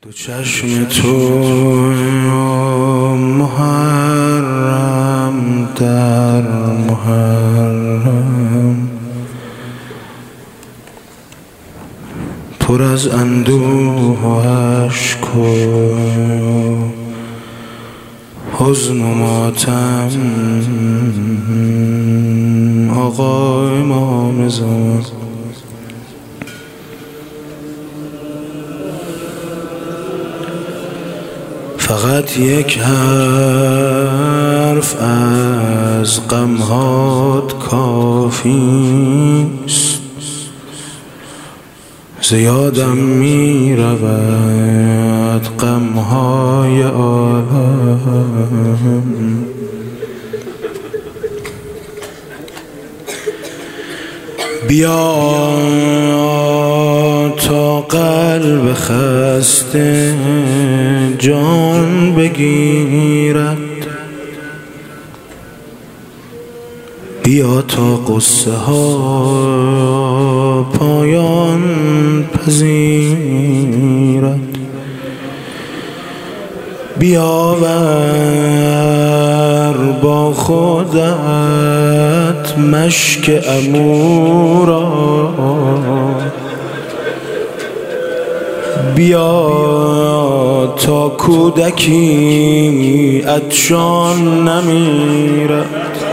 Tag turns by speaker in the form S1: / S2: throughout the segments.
S1: دو چشم تو محرم در محرم، پر از اندوه و اشک و حزن و ماتم. آقا امام زمان فقط یک حرف از غمهات کافیست، زیادم می رود غمهای عالم. بیا تا قلب خسته جان بگیرد، بیا تا قصه ها پایان پذیرد. بیاور با خودت مشک عمورا، بیا تا کودکی عطشان نمیرد،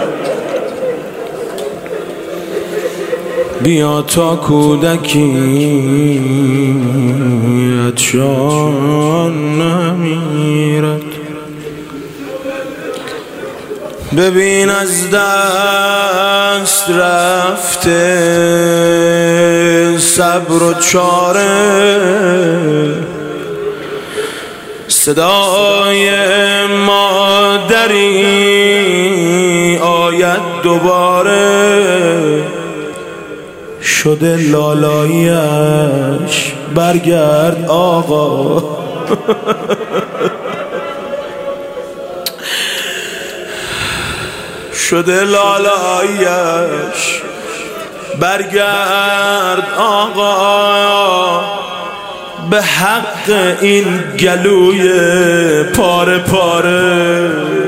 S1: بیا تا کودکی عطشان نمیرد. ببین از دست رفته صبر و چاره، صدای مادری آید دوباره، شده لالاییش برگرد آقا. شده لالاییش برگرد آقا، به حق این گلوی پاره پاره.